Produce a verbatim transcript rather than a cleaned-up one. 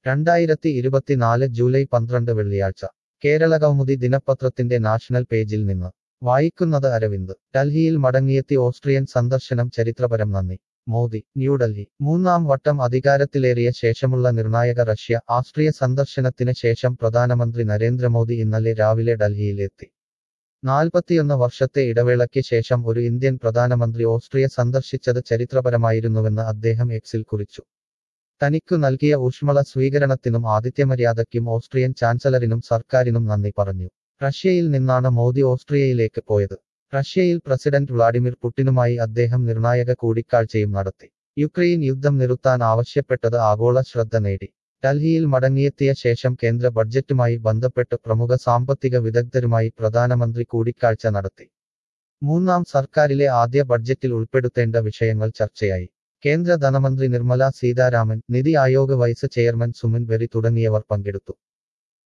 രണ്ടായിരത്തി ഇരുപത്തിനാല് ജൂലൈ പന്ത്രണ്ട് വെള്ളിയാഴ്ച കേരളകൗമുദി ദിനപത്രത്തിന്റെ നാഷണൽ പേജിൽ നിന്ന് വായിക്കുന്നത് അരവിന്ദ് ഡൽഹിയിൽ മടങ്ങിയെത്തി ഓസ്ട്രിയൻ സന്ദർശനം ചരിത്രപരം നന്ദി മോദി ന്യൂഡൽഹി മൂന്നാം വട്ടം അധികാരത്തിലേറിയ ശേഷമുള്ള നിർണായക റഷ്യ ആസ്ട്രിയ സന്ദർശനത്തിന് ശേഷം പ്രധാനമന്ത്രി നരേന്ദ്രമോദി ഇന്നലെ രാവിലെ ഡൽഹിയിലെത്തി നാൽപ്പത്തിയൊന്ന് വർഷത്തെ ഇടവേളയ്ക്ക് ശേഷം ഒരു ഇന്ത്യൻ പ്രധാനമന്ത്രി ഓസ്ട്രിയ സന്ദർശിച്ചത് ചരിത്രപരമായിരുന്നുവെന്ന് അദ്ദേഹം എക്സിൽ കുറിച്ചു തനിക്കു നൽകിയ ഊഷ്മള സ്വീകരണത്തിനും ആതിഥ്യമര്യാദയ്ക്കും ഓസ്ട്രിയൻ ചാൻസലറിനും സർക്കാരിനും നന്ദി പറഞ്ഞു റഷ്യയിൽ നിന്നാണ് മോദി ഓസ്ട്രിയയിലേക്ക് പോയത് റഷ്യയിൽ പ്രസിഡന്റ് വ്ളാഡിമിർ പുടിനുമായി അദ്ദേഹം നിർണായക കൂടിക്കാഴ്ചയും നടത്തി യുക്രൈൻ യുദ്ധം നിർത്താൻ ആവശ്യപ്പെട്ടത് ആഗോള ശ്രദ്ധ നേടി ഡൽഹിയിൽ മടങ്ങിയെത്തിയ ശേഷം കേന്ദ്ര ബഡ്ജറ്റുമായി ബന്ധപ്പെട്ട് പ്രമുഖ സാമ്പത്തിക വിദഗ്ധരുമായി പ്രധാനമന്ത്രി കൂടിക്കാഴ്ച നടത്തി മൂന്നാം സർക്കാരിലെ ആദ്യ ബഡ്ജറ്റിൽ ഉൾപ്പെടുത്തേണ്ട വിഷയങ്ങൾ ചർച്ചയായി കേന്ദ്ര ധനമന്ത്രി നിർമ്മല സീതാരാമൻ നിതി ആയോഗ് വൈസ് ചെയർമാൻ സുമൻ ബെറി തുടങ്ങിയവർ പങ്കെടുത്തു